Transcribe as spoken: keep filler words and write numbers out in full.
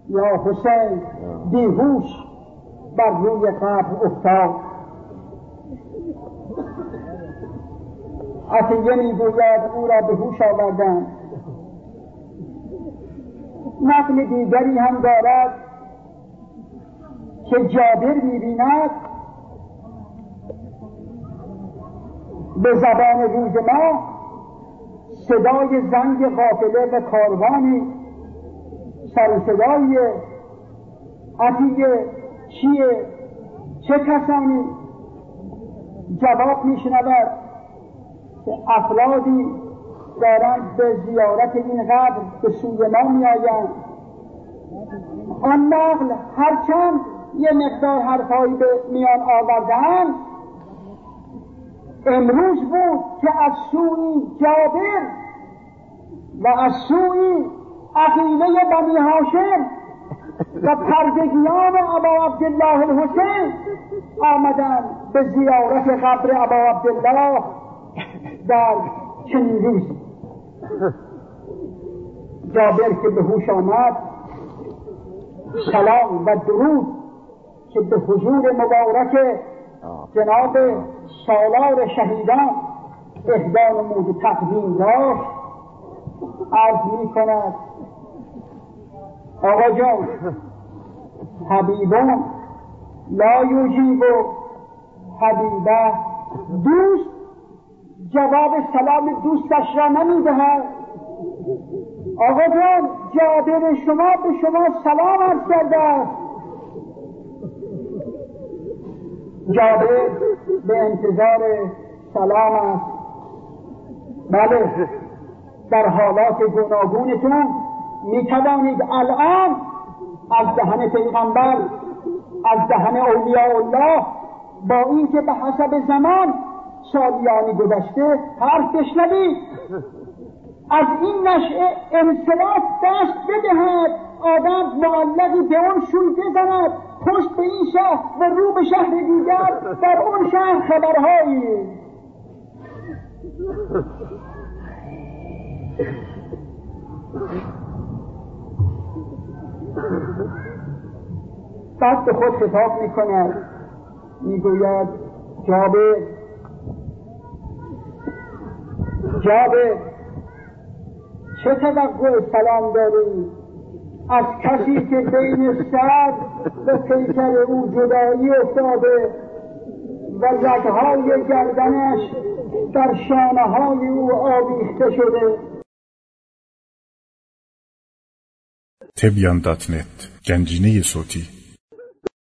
یا حسین بیهوش بر روی قبر افتاد. عطیه میگوید او را به هوش آوردند. نقل دیگری هم دارد که جابر می‌بیند به زبان روز ما صدای زنگ قافله و کاروانی، سر و صدای عطیه چیه، چه کسانی؟ جواب میشنود که افرادی دارند به زیارت این قبر به سوی ما میآیند. آن نقل هرچند یه مقدار حرفایی به میان آوردن، امروز بود که از سوی جابر و از سوی عقیله بنی هاشم و پردگیان ابا عبدالله الحسین آمدن به زیارت قبر ابا عبدالله در چنین روزی. جابر که به هوش آمد، سلام و درود که به حضور مبارک جناب سالار شهیدان اهدا نمود تقدیم داشت، عرض می کند آقا جان حبیبان لا یجیب حبیبه، دوست جواب سلام دوستش را نمی دهد. آقا جان جابر شما به شما سلام عرض کرده است. جابر به انتظار سلام است. بله، در حالات گوناگونتون می توانید الان از دهن پیغمبر، از دهن اولیاء الله، با اینکه به حسب زمان سالیانی گذشته حرف بشنوید، از این نشعه انصراف دست بدهد، آدم معلقی به اون شوی بزند، پشت به این شهر و رو به شهر دیگر، در اون شهر خبرهایی. بعد به خود خطاب می کند، می گوید جابر جابر چه توقع سلام داری از کسی که بین سر و پیکر او جدایی افتاده و رگهای گردنش در شانه های او آویخته شده؟ تبیان دات نت، گنجینه صوتی.